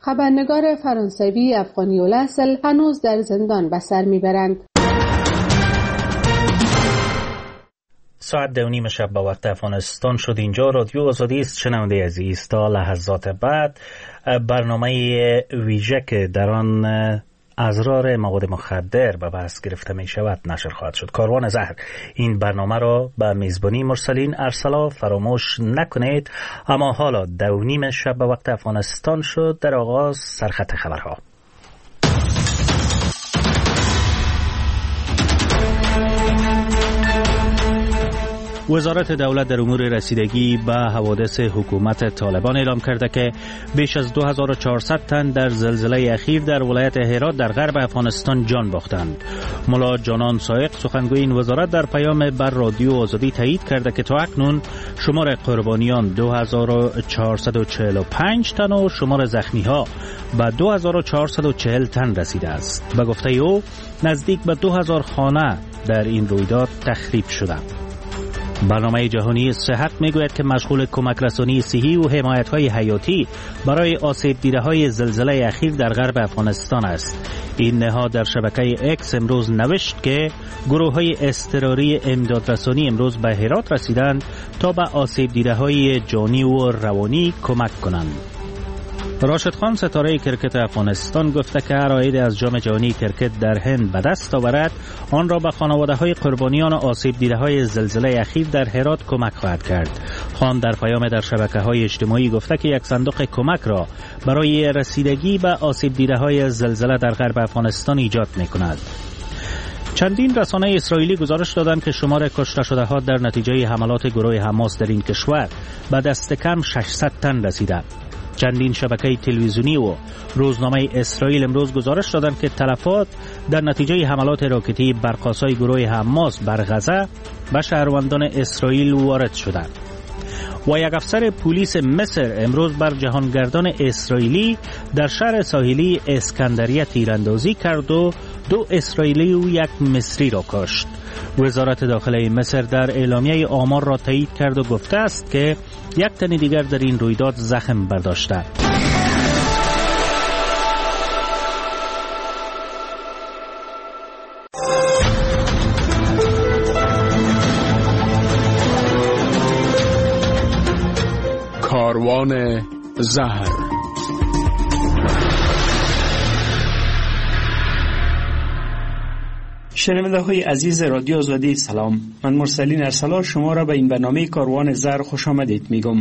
خبرنگار فرانسوی افغانی الاصل هنوز در زندان به سر میبرند. ساعت 2:30 شب به وقت افغانستان شد. اینجا رادیو آزادی است. شنونده عزیز، تا لحظات بعد برنامه ویژه که در آن ازرار مواد مخدر به بحث گرفته می شود نشر خواهد شد. کاروان زهر. این برنامه را به میزبانی مرسلین ارسلا فراموش نکنید. اما حالا 2:30 شب به وقت افغانستان شد. در آغاز سرخط خبرها. وزارت دولت در امور رسیدگی به حوادث حکومت طالبان اعلام کرده که بیش از 2400 تن در زلزله اخیر در ولایت هرات در غرب افغانستان جان باختند. ملا جانان سائق سخنگوی این وزارت در پیام بر رادیو آزادی تایید کرده که تا اکنون شمار قربانیان 2445 تن و شمار زخمی ها به 2440 تن رسیده است. به گفته او نزدیک به 2000 خانه در این رویداد تخریب شده. برنامه جهانی صحت میگوید که مشغول کمک رسانی صحی و حمایت‌های حیاتی برای آسیب دیده‌های زلزله اخیر در غرب افغانستان است. این نهاد در شبکه اکس امروز نوشت که گروه‌های اضطراری امدادرسانی امروز به هرات رسیدند تا به آسیب دیده‌های جانی و روانی کمک کنند. راشد خان ستاره کرکت افغانستان گفته که هر عاید از جام جهانی کرکت در هند به دست آورد آن را به خانواده‌های قربانیان آسیب دیده‌های زلزله اخیر در هرات کمک خواهد کرد. خان در پیام در شبکه‌های اجتماعی گفته که یک صندوق کمک را برای رسیدگی به آسیب دیده‌های زلزله در غرب افغانستان ایجاد می‌کند. چندین رسانه اسرائیلی گزارش دادند که شمار کشته شده ها در نتیجه حملات گروه حماس در این کشور به دست کم 600 تن رسیده. چندین شبکه تلویزیونی و روزنامه اسرائیل امروز گزارش دادند که تلفات در نتیجه حملات راکتی برق‌آسای گروه حماس بر غزه به شهروندان اسرائیل وارد شدند. و یک افسر پلیس مصر امروز بر جهانگردان اسرائیلی در شهر ساحلی اسکندریه تیراندازی کرد و 2 اسرائیلی و 1 مصری را کشت. وزارت داخله مصر در اعلامیه آمار را تایید کرد و گفته است که 1 تن دیگر در این رویداد زخم برداشته. کاروان زهر. شنونده‌های عزیز رادیو آزادی سلام. من مرسلین ارسلا شما را به این برنامه کاروان زهر خوش آمدید میگم.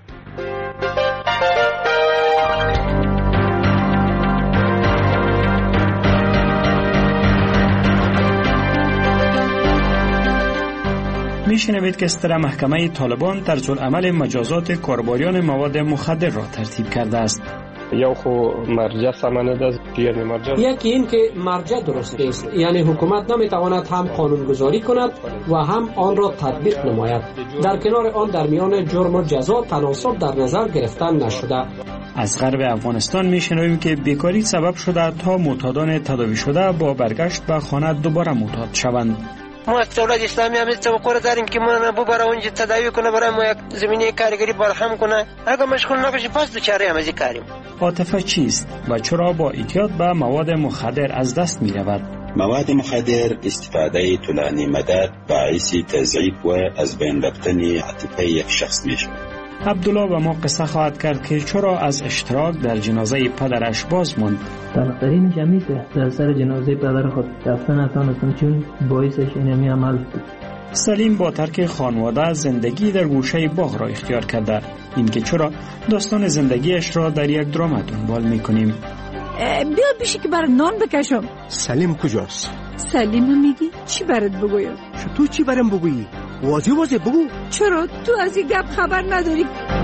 میشنوید که ستره محکمه طالبان طرزالعمل مجازات کاربریان مواد مخدر را ترتیب کرده است. یا خو مرجع سمانه است یعنی مرجع یکی این که مرجع درست است، یعنی حکومت نمیتواند هم قانونگذاری کند و هم آن را تطبیق نماید. در کنار آن در میان جرم و جزا تناسب در نظر گرفتن نشده. از غرب افغانستان میشنویم که بیکاری سبب شده تا معتادان تداوی شده با برگشت به خانه دوباره معتاد شوند. ما از دولت اسلامی هم توقع داریم که ما ببره اونجا تداوی کنه، برای ما یک زمینه کارگری برهم کنه. اگه مشغول نباشیم پس دوچاره هم از این کاریم. عاطفه چیست و چرا با اعتیاد به مواد مخدر از دست می رود؟ مواد مخدر استفاده طولانی مدت باعث تضعیف و از بین رفتن عاطفه یک شخص می شود. عبدالله به ما قصه خواهد کرد که چرا از اشتراک در جنازه پدرش باز ماند. طلبترین جمعی که در سر جنازه پدر خود رفتن نتانستم چون باعثش اینمی عمل بود. سلیم با ترک خانواده زندگی در گوشه باغ را اختیار کرده. این که چرا داستان زندگیش را در یک درام دنبال میکنیم. بیا بیشی که برای نان بکشم. سلیم کجاست؟ سلیم میگی؟ چی برات بگویم؟ تو چی برام بگویی؟ واضح بگو. چرا تو از این گپ خبر نداری؟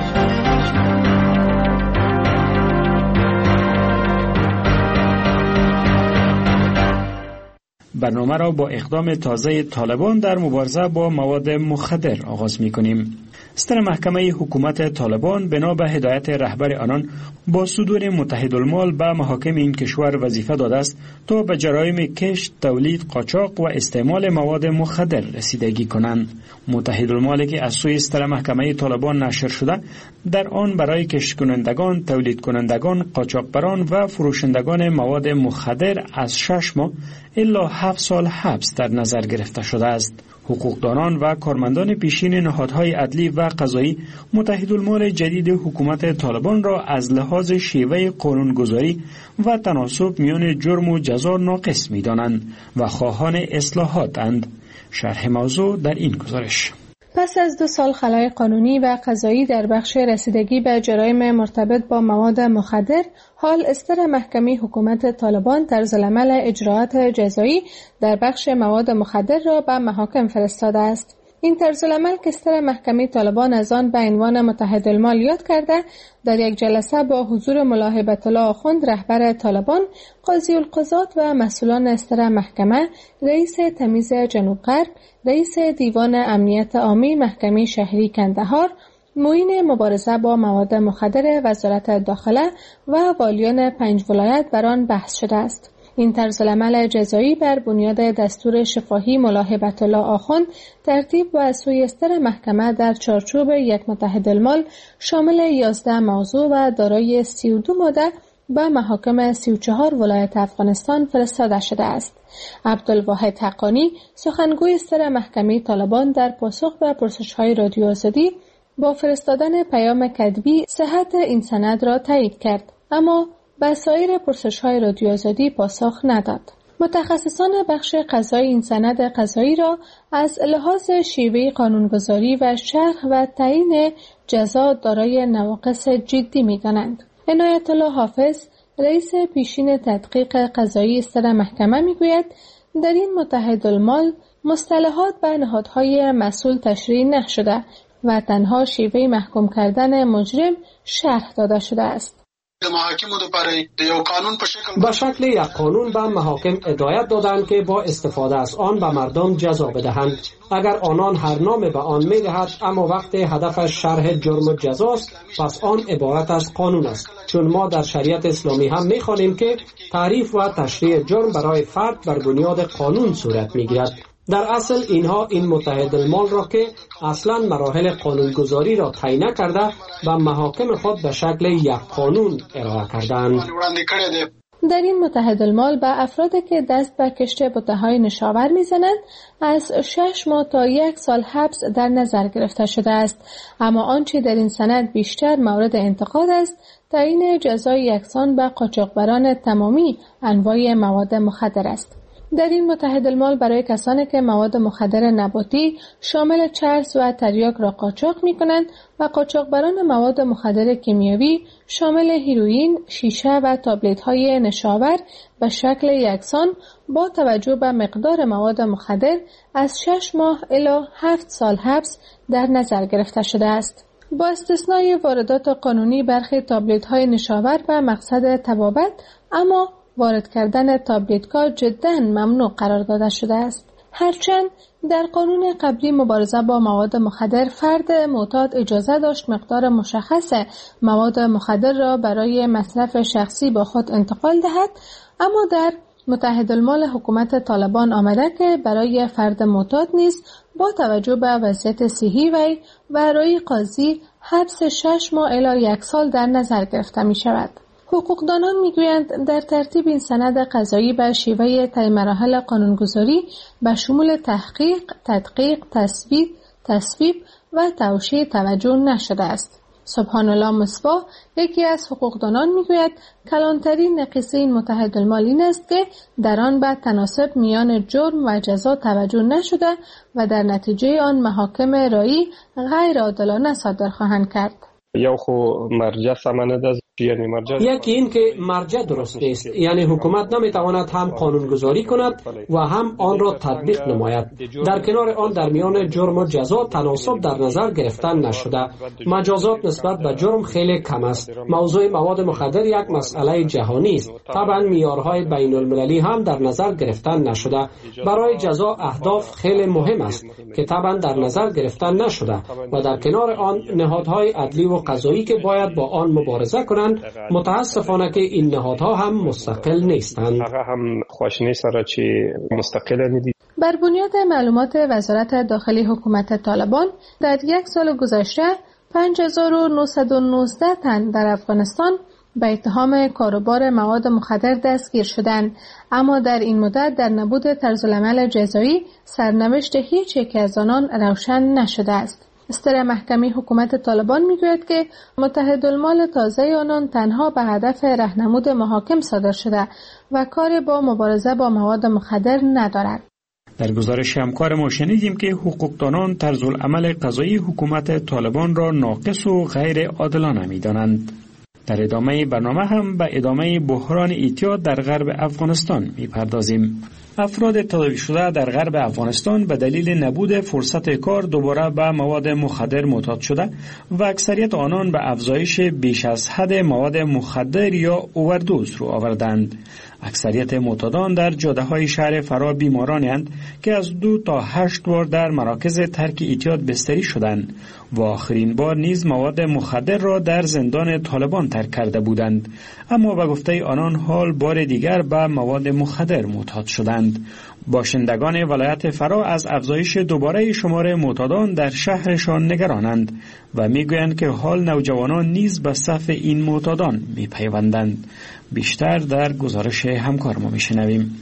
برنامه را با اقدام تازه طالبان در مبارزه با مواد مخدر آغاز می‌کنیم. ستر محکمه حکومت طالبان بنا به هدایت رهبر آنان با صدور متحدالمال به محاکم این کشور وظیفه داده است تا به جرایم کشت، تولید، قاچاق و استعمال مواد مخدر رسیدگی کنند. متحدالمالی که از سوی ستر محکمه طالبان نشر شده در آن برای کشت کنندگان، تولید کنندگان، قاچاقبران و فروشندگان مواد مخدر از 6 ماه الا 7 سال حبس در نظر گرفته شده است. حقوقدانان و کارمندان پیشین نهادهای عدلی و قضایی متحدالمال جدید حکومت طالبان را از لحاظ شیوه قانونگذاری و تناسب میان جرم و جزا ناقص می‌دانند و خواهان اصلاحاتند. شرح موضوع در این گزارش. پس از 2 سال خلای قانونی و قضایی در بخش رسیدگی به جرایم مرتبط با مواد مخدر، حال استر محکمه حکومت طالبان طرزالعمل اجراعات جزایی در بخش مواد مخدر را به محاکم فرستاده است. این طرزالعمل که استر محکمه طالبان از آن به عنوان متحدالمال یاد کرده، در یک جلسه با حضور ملا هیبت الله آخوند رهبر طالبان، قاضی القضات و مسئولان استر محکمه، رئیس تمیز جنوب غرب، رئیس دیوان امنیت عامی محکمه شهری کندهار، معین مبارزه با مواد مخدر وزارت داخله و والیان 5 ولایت بر آن بحث شده است. این طرزالعمل جزایی بر بنیاد دستور شفاهی ملا هیبت الله آخوند ترتیب و از سوی استر محکمه در چارچوب یک متحدالمال شامل 11 موضوع و دارای 32 ماده به محاکم 34 ولایت افغانستان فرستاده شده است. عبدالواحد حقانی، سخنگوی استر محکمه طالبان، در پاسخ به پرسش‌های رادیو آزادی با فرستادن پیام کتبی صحت این سند را تایید کرد، اما به سایر پرسش‌های رادیو آزادی پاسخ نداد. متخصصان بخش قضایی این سند قضایی را از لحاظ شیوه قانونگذاری و شرح و تعیین جزا دارای نواقص جدی می‌دانند. عنایت الله حافظ، رئیس پیشین تدقیق قضایی استر محکمه میگوید در این متحدالمال مصطلحات به نهادهای مسئول تشریح نشده و تنها شیوه محکوم کردن مجرم شرح داده شده است. به شکل یک قانون به محاکم هدایت دادند که با استفاده از آن به مردم جزا بدهند. اگر آنان هر نام به آن می‌دهد اما وقت هدف شرح جرم و جزاست، پس آن عبارت از قانون است، چون ما در شریعت اسلامی هم می‌خوانیم که تعریف و تشریح جرم برای فرد بر بنیاد قانون صورت می‌گیرد. در اصل اینها این متحدالمال را که اصلا مراحل قانونگذاری را طی نکرده و محاکم خود به شکل یک قانون ارائه کردند. در این متحدالمال به افرادی که دست به کشت بته‌های نشاور می‌زنند از 6 ماه تا 1 سال حبس در نظر گرفته شده است، اما آنچه در این سند بیشتر مورد انتقاد است تعیین جزای یکسان به قاچاقبران تمامی انواع مواد مخدر است. در این متحدالمال برای کسانی که مواد مخدر نباتی شامل چرس و تریاک را قاچاق می‌کنند و قاچاقبران مواد مخدر کیمیایی شامل هیروئین، شیشه و تابلت‌های نشاور به شکل یکسان با توجه به مقدار مواد مخدر از 6 ماه الی 7 سال حبس در نظر گرفته شده است. با استثنای واردات قانونی برخی تابلت‌های نشاور به مقصد تبابت، اما وارد کردن تابلت‌ها جداً ممنوع قرار داده شده است. هرچند در قانون قبلی مبارزه با مواد مخدر فرد معتاد اجازه داشت مقدار مشخص مواد مخدر را برای مصرف شخصی با خود انتقال دهد، اما در متحدالمال حکومت طالبان آمده که برای فرد معتاد نیز با توجه به وضعیت صحی وی و رأی قاضی حبس 6 ماه الی 1 سال در نظر گرفته می شود. حقوقدانان میگویند در ترتیب این سند قضایی به شیوه طی مراحل قانونگذاری به شمول تحقیق، تدقیق، تصویب و توشیح توجه نشده است. سبحان الله مصباح، یکی از حقوقدانان میگوید کلانترین نقیصه این متحدالمال این است که در آن به تناسب میان جرم و جزا توجه نشده و در نتیجه آن محاکم رایی غیر عادلانه صادر خواهند کرد. یو خو مرجع سمنه ده یکی این که مرجع درست نیست، یعنی حکومت نمیتواند هم قانونگذاری کند و هم آن را تطبیق نماید. در کنار آن در میان جرم و جزا تناسب در نظر گرفتن نشده. مجازات نسبت به جرم خیلی کم است. موضوع مواد مخدر یک مسئله جهانی است. طبعا معیارهای بین المللی هم در نظر گرفتن نشده. برای جزا اهداف خیلی مهم است که طبعا در نظر گرفتن نشده و در کنار آن نهادهای عدلی و قضایی که باید با آن مبارزه کنند. متاسفانه که این نهادها هم مستقل نیستند. بر بنیاد معلومات وزارت داخلی حکومت طالبان در یک سال گذشته 5919 تن در افغانستان به اتهام کاروبار مواد مخدر دستگیر شدند، اما در این مدت در نبود طرزالعمل جزایی سرنوشت هیچ یک از آنان روشن نشده است. استر محکمی حکومت طالبان میگوید که متحدالمال تازه آنان تنها به هدف راهنمود محاکم صادر شده و کار با مبارزه با مواد مخدر ندارد. در گزارش همکار ما شنیدیم که حقوقدانان طرزالعمل قضایی حکومت طالبان را ناقص و غیر عادلانه می‌دانند. در ادامه برنامه هم به ادامه بحران اعتیاد در غرب افغانستان می‌پردازیم. افراد تداوی شده در غرب افغانستان به دلیل نبود فرصت کار دوباره به مواد مخدر معتاد شده و اکثریت آنان به افزایش بیش از حد مواد مخدر یا اووردوز رو آوردند. اکثریت معتادان در جاده‌های شهر فرا بیمارانی اند که از 2 تا 8 بار در مراکز ترک اعتیاد بستری شدند و آخرین بار نیز مواد مخدر را در زندان طالبان ترک کرده بودند، اما به گفته آنان حال بار دیگر به مواد مخدر معتاد شدند. باشندگان ولایت فرا از افزایش دوباره شمار معتادان در شهرشان نگرانند و میگویند که حال نوجوانان نیز به صف این معتادان میپیوندند. بیشتر در گزارش همکار ما میشنویم.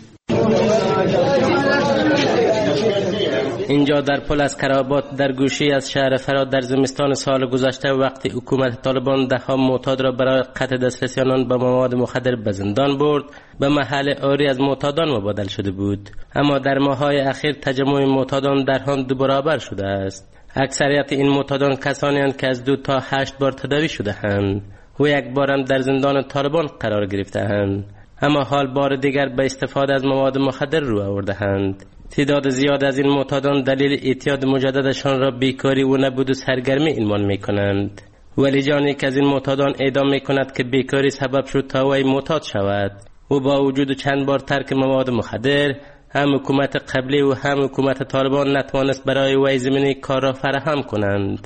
اینجا در پل از کرابات در گوشی از شهر فرا در زمستان سال گذشته وقتی حکومت طالبان ده‌ها معتاد را برای قطع دسترسی آنان به مواد مخدر به زندان برد، به محل عاری از معتادان مبادل شده بود، اما در ماه‌های اخیر تجمع معتادان در آن 2 برابر شده است. اکثریت این معتادان کسانی اند که از 2 تا 8 بار تداوی شده‌اند و یک بارم در زندان طالبان قرار گرفته‌اند، اما حال بار دیگر به استفاده از مواد مخدر رو آورده‌اند. تعداد زیاد از این معتادان دلیل اعتیاد مجددشان را بیکاری و نبود و سرگرمی عنوان می‌کنند. ولی جانی که از این معتادان اعدام می‌کند که بیکاری سبب شد تا وی معتاد شود و با وجود چند بار ترک مواد مخدر، هم حکومت قبلی و هم حکومت طالبان نتوانست برای وی زمینه کار را فراهم کنند.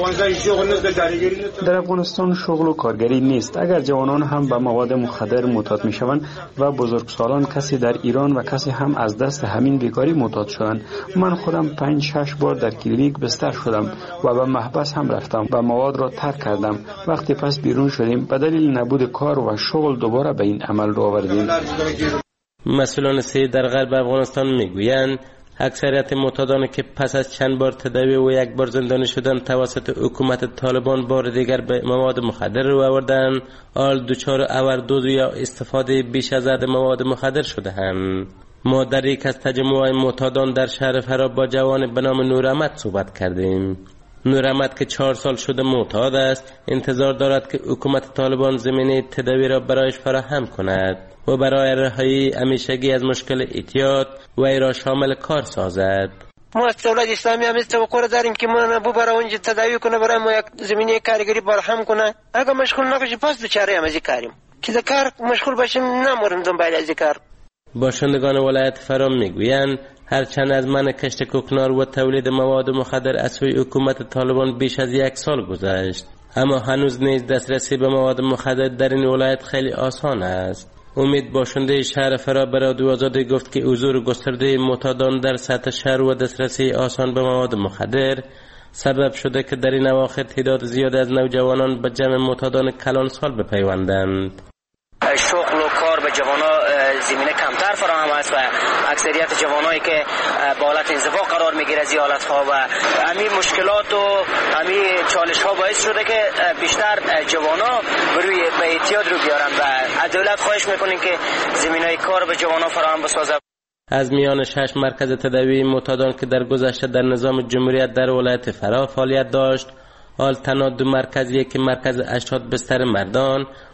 در افغانستان شغل و کارگری نیست. اگر جوانان هم به مواد مخدر معتاد میشوند و بزرگسالان کسی در ایران و کسی هم از دست همین بیکاری معتاد شدند. من خودم 5-6 بار در کلینیک بستر شدم و به محبس هم رفتم و مواد را ترک کردم. وقتی پس بیرون شدیم به دلیل نبود کار و شغل دوباره به این عمل رو آوردیم. مسئولان سیاسی در غرب افغانستان میگویند اکثریت معتادانی که پس از چند بار تداوی و 1 بار زندانی شدن توسط حکومت طالبان بار دیگر به مواد مخدر رو آوردن، حال دچار اوردوز یا استفاده بیش از حد مواد مخدر شده‌اند. ما در یک از تجمع معتادان در شهر فرا با جوان به نام نوراحمد صحبت کردیم. نوراحمد که 4 سال شده معتاد است، انتظار دارد که حکومت طالبان زمینه تداوی را برایش فراهم کند و برای رهایی همیشگی از مشکل اعتیاد و ای را شامل کار سازد. ما از دولت اسلامی هم توقع داریم که ما برای اونجا تداوی کنه، برای ما یک زمینه کارگری فراهم کنه. اگر مشغول نباشیم پس دوچاره هم از این کاریم که در کار مشغول باشیم نموریم دنبال از این کار. باشندگان ولایت فرا میگویند هرچند از من کشت کوکنار و تولید مواد مخدر از سوی حکومت طالبان بیش از 1 سال گذشت، اما هنوز نیز دسترسی به مواد مخدر در این ولایت خیلی آسان است. امید باشنده شهر فرا به رادیو آزادی گفت که حضور گسترده معتادان در سطح شهر و دسترسی آسان به مواد مخدر سبب شده که در این اواخر تعداد زیاد از نوجوانان به جمع معتادان کلان سال بپیوندند. شغل و کار به جوانان زمینه کمتر فراهم است و اکثریت جوانایی که با حالت انزوا قرار میگیره از حالت‌ها و همین مشکلات و همین چالش‌ها باعث شده که بیشتر جوانا به اعتیاد رو بیارن و از دولت خواهش میکنیم که زمینه‌های کار به جوانان فراهم بسازه. از میان 6 مرکز تداوی معتادان که در گذشته در نظام جمهوریت در ولایت فرا فعالیت داشت، حال تنها 2 مرکزیه که مرکز 80 بستر مردان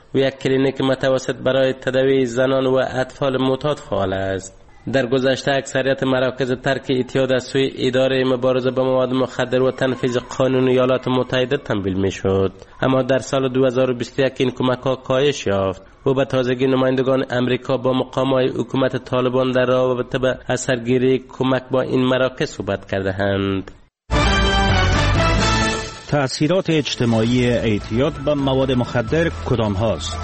و یک کلینیک متوسط برای تداوی زنان و اطفال معتاد فعال است. در گذشته اکثریت مراکز ترک اعتیاد از سوی اداره مبارزه با مواد مخدر و تنفیذ قانون ایالات متحده تمویل میشد، اما در سال 2021 این کمک‌ها کاهش یافت و به تازگی نمایندگان امریکا با مقام‌های حکومت طالبان در رابطه با اثرگیری کمک با این مراکز صحبت کرده‌اند. تأثیرات اجتماعی اعتیاد به مواد مخدر کدام هاست؟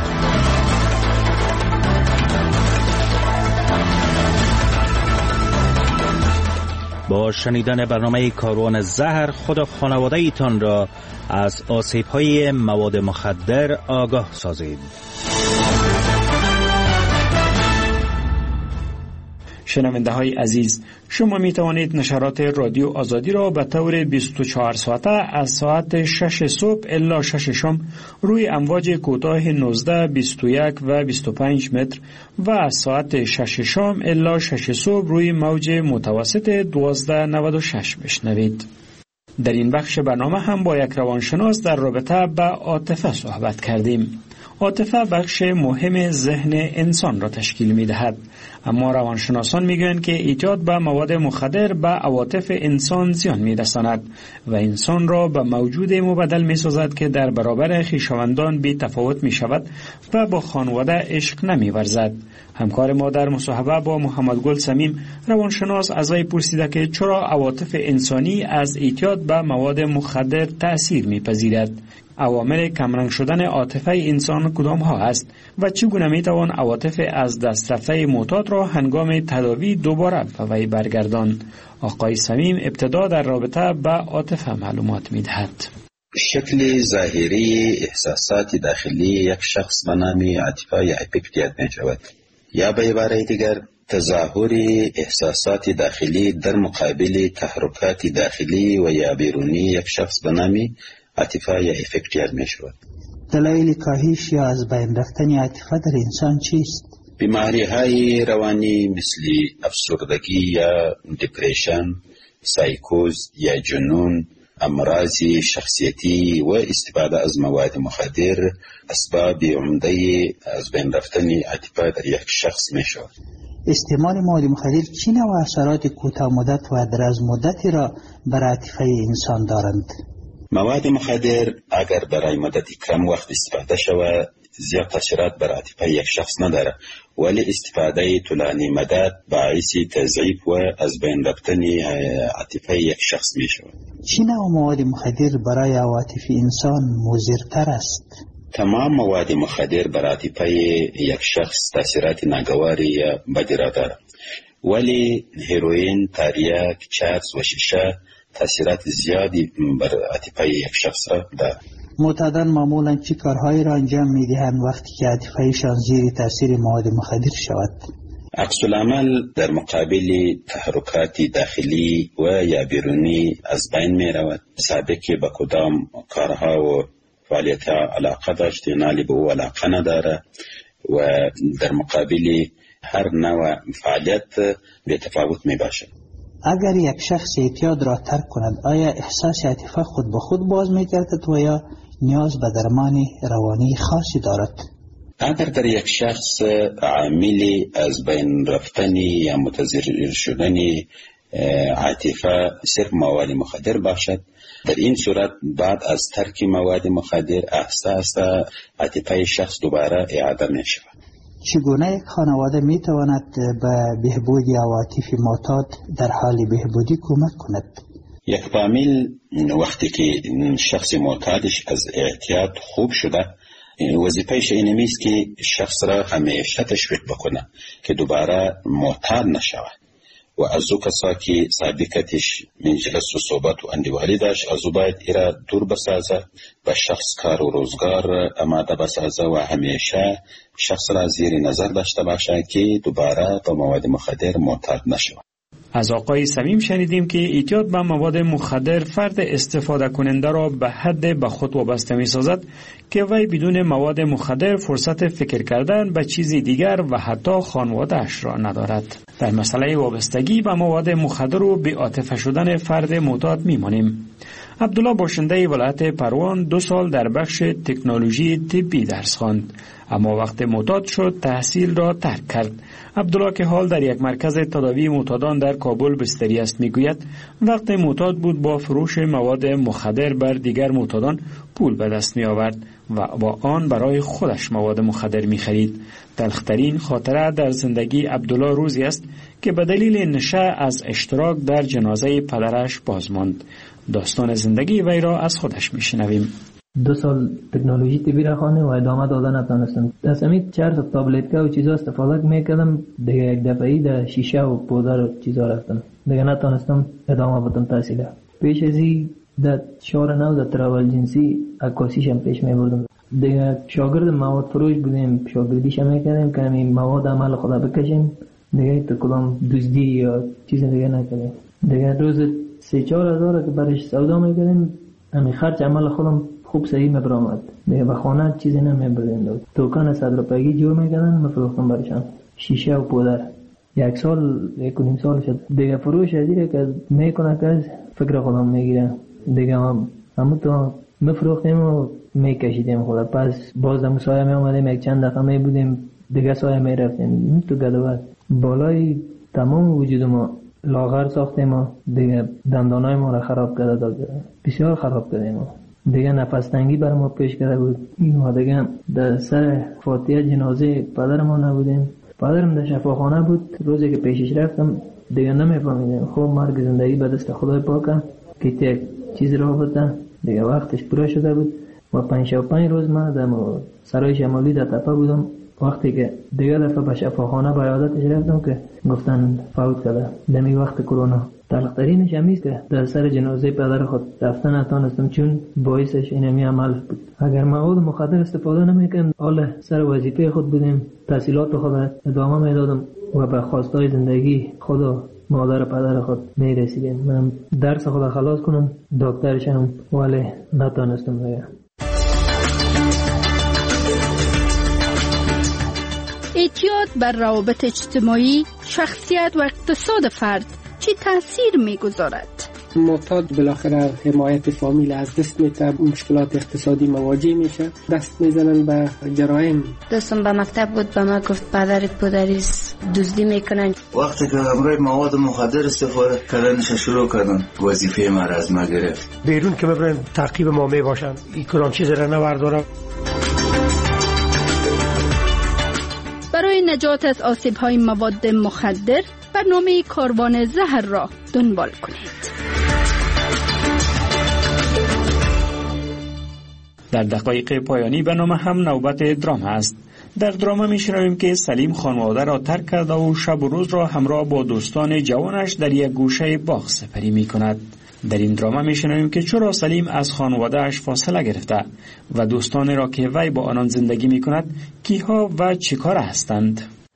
با شنیدن برنامه کاروان زهر خود و خانواده ایتان را از آسیب‌های مواد مخدر آگاه سازید. شنونده های عزیز، شما می توانید نشرات رادیو آزادی را به طور 24 ساعته از ساعت 6 صبح الی 6 شام روی امواج کوتاه 19، 21 و 25 متر و از ساعت 6 شام الی 6 صبح روی موج متوسط 1296 بشنوید. در این بخش برنامه هم با یک روانشناس در رابطه با عاطفه صحبت کردیم. عاطفه بخش مهم ذهن انسان را تشکیل می دهد، اما روانشناسان می گویند که اعتیاد به مواد مخدر به عواطف انسان زیان می رساند و انسان را به موجود مبدل می سازد که در برابر خویشاوندان بی تفاوت می شود و با خانواده عشق نمی ورزد. همکار ما در مصاحبه با محمد گل صمیم روانشناس از وی پرسیده که چرا عواطف انسانی از اعتیاد به مواد مخدر تأثیر می پذیرد. عوامل کمرنگ شدن عاطفه انسان کدام ها است و چگونه می توان عواطف از دست رفته معتاد را هنگام تداوی دوباره به وی برگردان؟ آقای صمیم ابتدا در رابطه با عاطفه معلومات می دهد. شکل ظاهری احساسات داخلی یک شخص به نام عاطفه یا افکتیت می شود، یا به عبارت دیگر تظاهر احساسات داخلی در مقابل تحرکات داخلی و یا بیرونی یک شخص به نام عاطفه یا افکتیت می شود. دلایل کاهش یا از بین رفتن عاطفه در انسان چیست؟ بیماری های روانی مثل افسردگی یا دپریشن، سایکوز یا جنون، امراض شخصیتی و استفاده از مواد مخدر اسباب عمده از بین رفتن عاطفه در یک شخص می شود. استعمال مواد مخدر چه نوع اثرات کوتاه مدت و دراز مدتی را بر عاطفه انسان دارند؟ مواد مخدر اگر برای مدت کم وقت استفاده شود زیاد تاثیرات بر عاطفه یک شخص نداره، ولی استفاده طولانی مدت باعث تضعیف و از بین رفتن عاطفه یک شخص می شود. چه نوع مواد مخدر برای عواطف انسان مضرتر است؟ تمام مواد مخدر بر عاطفه یک شخص تاثیرات ناگواری یا بدی را دارد، ولی هیروئین، تریاک، چرس و شیشه تاثیرات زیادی بر عاطفه یک شخص را دارد. معتادان معمولا چه کارهایی را انجام می‌دهند وقتی که عاطفه‌شان زیر تاثیر مواد مخدر شود؟ عکس العمل در مقابل تحرکات داخلی و یا بیرونی از بین می‌رود. سابقه به کدام کارها و فعالیت علاقه داشت نالی به او علاقه نداره و در مقابل هر نوع فعالیت به تفاوت میباشد. اگر یک شخص اعتیاد را ترک کند آیا احساس عاطفه خود به خود باز می‌گردد و یا نیاز به درمان روانی خاصی دارد؟ اگر در یک شخص عاملی از بین رفتن یا متضرر شدن عاطفه صرف مواد مخدر باشد، در این صورت بعد از ترک مواد مخدر احساس عاطفه شخص دوباره اعاده می شود. چگونه یک خانواده می تواند به بهبود عواطف معتاد در حال بهبودی کمک کند؟ یک عامل وقتی که شخص معتادش از اعتیاد خوب شده، وظیفه‌اش این نیست که شخص را همیشه تشویق بکنه که دوباره معتاد نشود و از او کسا که سابقتش منجلس و صحبت و اندیوالی داشت از او باید ایرا دور بسازه و شخص کار و روزگار اماده بسازه و همیشه شخص را زیر نظر داشته باشه که دوباره با مواد مخدر معتاد نشود. از آقای صمیم شنیدیم که اعتیاد به مواد مخدر فرد استفاده کننده را به حد به خود وابسته می سازد که وی بدون مواد مخدر فرصت فکر کردن به چیزی دیگر و حتی خانواده‌اش را ندارد. در مسئله وابستگی به مواد مخدر و بی‌عاطفه شدن فرد معتاد می مانیم. عبدالله باشنده ولایت پروان 2 سال در بخش تکنولوژی طبی درس خواند، اما وقت معتاد شد تحصیل را ترک کرد. عبدالله که حال در یک مرکز تداوی معتادان در کابل بستری است میگوید وقت معتاد بود با فروش مواد مخدر بر دیگر معتادان پول به دست می آورد و با آن برای خودش مواد مخدر می خرید. تلخترین خاطره در زندگی عبدالله روزی است که به دلیل نشه از اشتراک در جنازه پدرش باز ماند. داستان زندگی وی را از خودش می شنویم. 2 سال تکنولوژی طبی را خوانده و ادامه داده نتونستم. از همین چرت و تابلت و چیزا استفاده میکردم. دیگه یک دفعه‌ای در شیشه و پودر و چیزا رفتم. دیگه نتونستم ادامه بدم تحصیل. پیش از این در شهر نو در تراول جنسی عکاسیشم پیش میبردم. دیگه شاگرد مواد فروش بودیم، شاگردیش میکردیم که همین مواد عمل خدا بکشیم. دیگه تو کدام دزدی یا چیز دیگه نکردیم. دیگه روز 3-4 هزار که برش سودا میکردیم، همین خرج عمل خودم خوب صحیح مبرامد. دیگه به خانه چیزی نمیبردیم. توکان 100 روپیه‌ای جور میکردن مفروختم برشان شیشه و پودر. 1 سال 1.5 سال شد. دیگه فروش ازیره که میکنه که فکر خودم میگیره. دیگه همون تو مفروختیم و میکشیدیم خدا. پس باز هم سایه میامدیم، یک چند دفعه میبودیم دیگه سایه میرفتیم تو گدوات. بالای تمام وجود ما لاغر ساختیم و دیگه دندانای ما را خراب کرده داد. بسیار خراب کردیم. دیگه نفس تنگی بر ما پیش کرده بود. ما دیگه در سر فاتحه جنازه پدرمون نبودیم. پدرم در شفاخانه بود. روزی که پیشش رفتم دیگه نمیفهمیدم. خب مرگ زندگی به دست خدای پاکه که یک چیز را بده. دیگه وقتش پورا شده بود و 5 روز من در سرای شمالی در تپه بودم. وقتی که دیگه دفعه به شفاخانه به عیادتش رفتم که گفتن فوت کرده. دمی وقت کرونا. تلخترینش همیست که در سر جنازه پدر خود رفتن نتونستم چون باعثش اینمی عمل بود. اگر مواد مخدر استفاده نمیکردم حالا سر وظیفه خود بودیم، تحصیلات خود ادامه میدادم و به خواستای زندگی خود و مادر پدر خود میرسیدم. من درس خود خلاص کنم دکتر شدم ولی نتونستم دیگه. اعتیاد بر روابط اجتماعی، شخصیت و اقتصاد فرد چی تاثیر میگذارد؟ معتاد بالاخره حمایت فامیل از دست میده، مشکلات اقتصادی مواجه میشه، دست میزنن به جرایم. دوستم به مکتب بود به ما گفت پدرت پدریست دزدی میکنن. وقتی که همراه مواد مخدر استفاده کردنش شروع کردن وظیفه ما را از ما گرفت. بیرون که ببرن تعقیب ما میباشن این کدام چیز را نوردارم. برای نجات از آسیب‌های مواد مخدر برنامه کاروان زهر را دنبال کنید. در دقایق پایانی برنامه هم نوبت درام است. در درام میشنویم که سلیم خانواده را ترک کرده و شب و روز را همراه با دوستان جوانش در یک گوشه باغ سپری می کند. در این درام میشنویم که چرا سلیم از خانواده‌اش فاصله گرفته و دوستانی را که وی با آنان زندگی می کند کیها و چیکار هستند.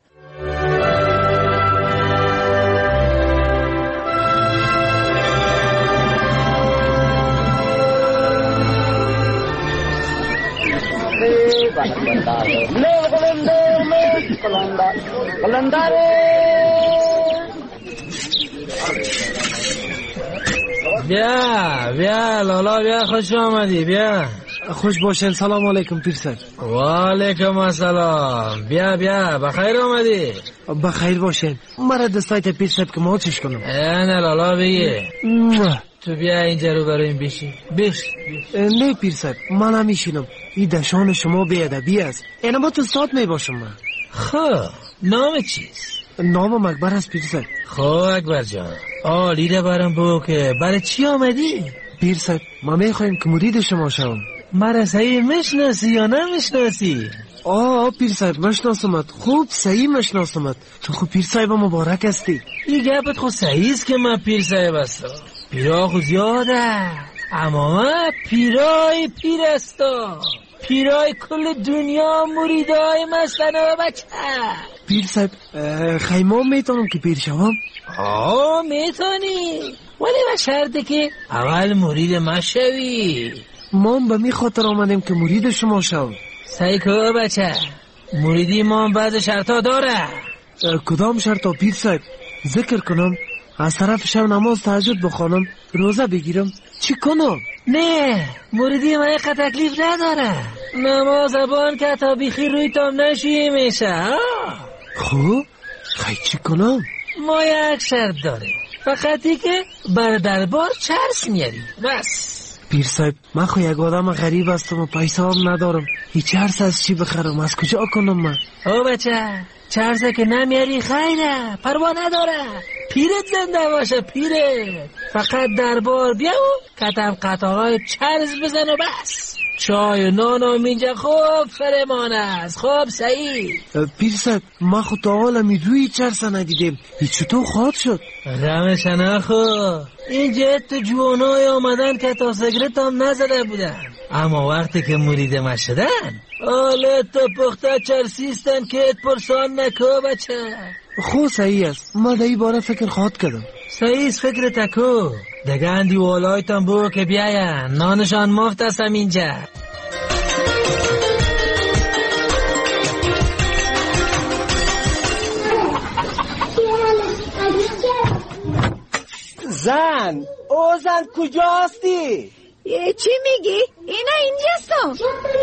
بیا لالا بیا خوش آمدی بیا. خوش باشین. سلام علیکم پیرسر. و علیکم السلام. بیا بخیر آمدی. بخیر باشین. مرا دستایت پیرسر که ما چیش کنم. نه لالا بگی تو بیا اینجا رو برایم بشی. نه پیرسر من همیشینم. این دشان شما بیادبی است. اینا با تو سات می باشم من. خب نام چیست؟ نامم اکبر است پیرسر. خب اکبر جان عالی ده برام بگو که برای چی آمدی؟ پیرسر ما میخوایم که مرید شما شوم. مرا صحیح میشناسی یا نمیشناسی؟ پیرسر مشناسمت. خوب صحیح مشناسمت. تو خوب پیرسر با مبارک هستی. این گپت خود صحیح است که من پیرسر بستم. پیرا خود زیاده اما من پیرای پیرستا. پیرای کل دنیا مریدای مستنه و بچه. پیر صاحب خیمه میتونم که پیر شوم؟ میتونی ولی به شرطه که اول مرید ما شوی. ما به می خاطر آمدیم که مرید شما شوم. سعی که بچه مریدی ما بعض شرطا داره. کدام شرطا پیر صاحب؟ ذکر کنم از طرف شب نماز تهجد بخوانم، روزه بگیرم، چی کنم؟ نه موردی من یک تکلیف نداره. نما زبان که تا بیخی روی تام نشویه میشه. خب خیلی چی کنم؟ ما یک شرط داره، فقطی که بر دربار چرس میاری بس. پیر صاحب من خو یک آدم غریب هستم و پیسه هم ندارم. هیچ چرس از چی بخرم؟ از کجا کنم من؟ او بچه چرسه که نمیاری خیره، پروا نداره. پیرت زنده باشه پیرت. فقط دربار بیا و کتم قطارای چرس بزن و بس. چای و نان و اینجا خوب فرمان است. خوب سعید پیر صاحب ما خود تا حالا میدوی چرس ندیدیم. هیچ چطور خواهد شد؟ غمش نخو. اینجا تو جوانای آمدن که تا سگرت هم نزده بودن، اما وقتی که مریدم شدن حالا تو پخته چرسیستن که ات پرسان نکو بچه. خو صحیح است، ما در این باره فکر خواهد کردم. صحیح است فکر تکو. دگه اندی والایتان بو که بیاین، نانشان مفت هستم اینجا. زن او زن کجاستی؟ چی میگی؟ اینا اینجاستم.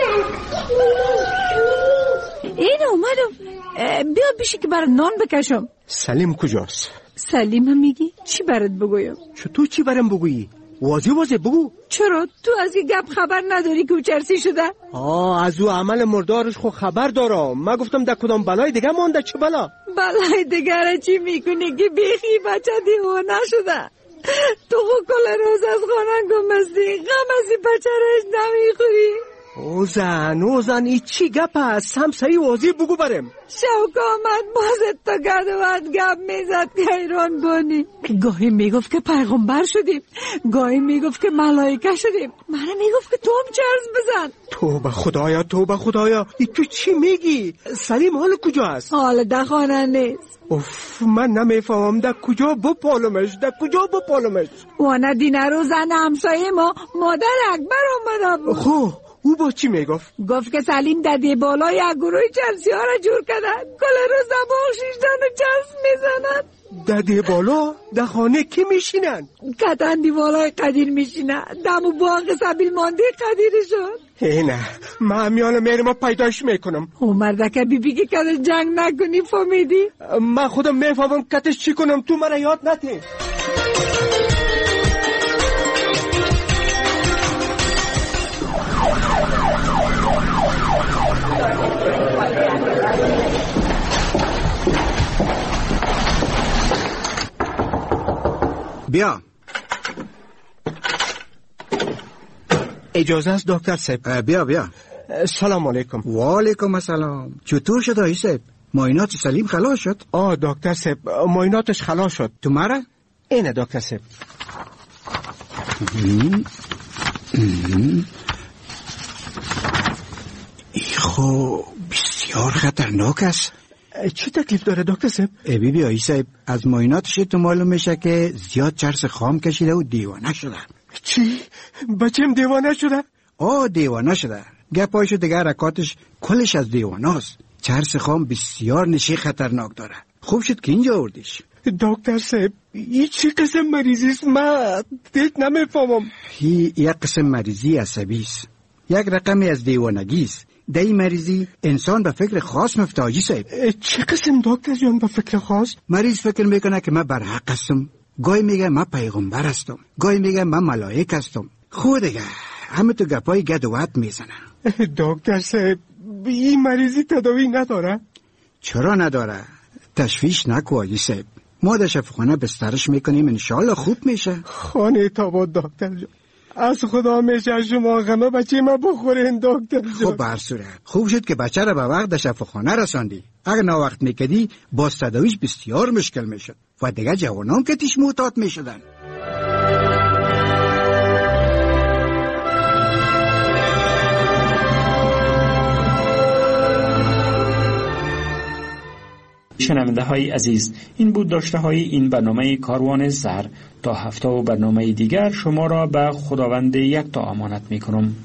این اومدم. بیا بیشی که برای نان بکشم. سلیم کجاست؟ سلیم هم میگی؟ چی برات بگویم؟ چطور چی برام بگویی؟ واضح بگو. چرا؟ تو از این گپ خبر نداری که او چرسی شده؟ از او عمل مردارش خو خبر دارم. من گفتم در کدام بلای دیگه مونده. چه بلا؟ بلای دیگه چی میکنی که بیخی بچه دیوانه شده؟ تو خو کل روز از خانه گمستی، غم از این بچه رش نمیخوری. او زن ای چی گپ هست؟ هم صحیح واضح بگو برم. شوق آمد بازت تا گدوات گپ میزد که ایران بانی. گاهی میگفت که پیغمبر شدیم، گاهی میگفت که ملائکه شدیم، منم میگفت که تو هم چرس بزن. توبه خدایا ای تو چی میگی؟ سلیم حال کجا هست؟ حال در خانه نیست. من نمیفهمم در کجا بپالمش. وانا دینه رو زن همسایه ما مادر اکبر آمده بود. خب او با چی میگفت؟ گفت که سلیم ددی بالا یک گروه چرسی ها را جور کردن، کل روز بخشیشتن و چرس میزنن. ددی بالا در خانه کی میشینن؟ کتن دیوالای قدیر میشینن. دمو باغ سبیل مانده قدیرشون. نه من همیانو میرم پیداش میکنم. او مردکه بیبی که کدش جنگ نکنی فهمیدی؟ من خودم میفهمم کدش چی کنم، تو مرا یاد نده. بیا. اجازه است دکتر صاحب؟ بیا. سلام علیکم. و علیکم السلام. چطور شد آقای صاحب؟ معاینات سلیم خلاص شد؟ دکتر صاحب معایناتش خلاص شد. تو مرا؟ اینه دکتر صاحب. خب بسیار خطرناک است. چی تکلیف داره دکتر صاحب؟ بی آقای صاحب از معایناتش تو معلوم میشه که زیاد چرس خام کشیده و دیوانه شده. چی؟ بچم دیوانه شده؟ دیوانه شده. گپایشو دیگه حرکاتش کلش از دیوانه است. چرس خام بسیار نشی خطرناک داره. خوب شد که اینجا آوردیش. دکتر صاحب این چی قسم مریضی است؟ من دیگه نمیفهمم. یک قسم مریضی عصبی است، یک رقمی از دیوانگی است. در این مریضی انسان به فکر خاص مفتاجی صاحب. چه قسم دکتر جان به فکر خاص؟ مریض فکر میکنه که من برحق هستم، گاهی میگه من پیغمبر هستم، گاهی میگه من ملائک هستم. خود دیگه همه تو گپای گد و وط میزنه. دکتر صاحب این مریضی تداوی نداره؟ چرا نداره؟ تشویش نکو آجی صاحب، ما در شفاخانه بسترش میکنیم، انشالله خوب میشه. خانه تاباد دکتر جان، از خدا میشه شما غمه بچه ما بخورین دکتر جان. خب بر صورت خوب شد که بچه را به وقت در شفاخانه رساندی. اگر ناوقت میکدی باز تداویش بسیار مشکل میشد و دیگه جوانان که تیش معتاد میشدن. شنونده های عزیز، این بود داشته های این برنامه کاروان زهر. تا هفته و برنامه دیگر شما را به خداوند یکتا امانت می کنم.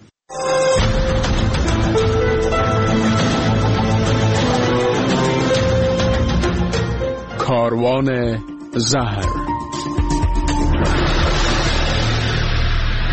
کاروان زهر.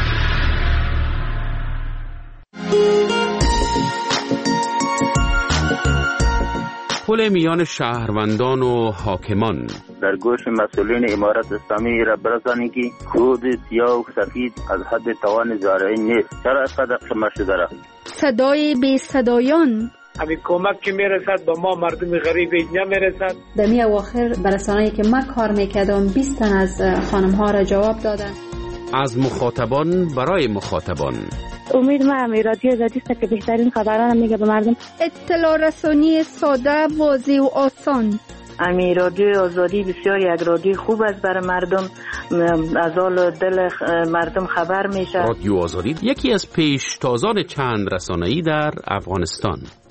پل میان شهروندان و حاکمان. در گوش مسئولین امارت اسلامی را برسانید که کود سیاه و سفید از حد توان زارعین نیست. چرا اینقدر شما شده را؟ صدای بی صدایان. همین کمک که میرسد به ما مردم غریب اینجا میرسد. دمی اواخر برسانه‌ای که من کار میکردم 20 تن از خانم ها را جواب دادن. از مخاطبان برای مخاطبان. امید ما همی رادیو زدیست که بهترین خبران میگه به مردم. اطلاع رسانی ساده، واضح و آسان. امی رادیو آزادی بسیار یک رادیو خوب است برای مردم، از حال دل مردم خبر میشه. رادیو آزادی یکی از پیشتازان چند رسانه‌ای در افغانستان.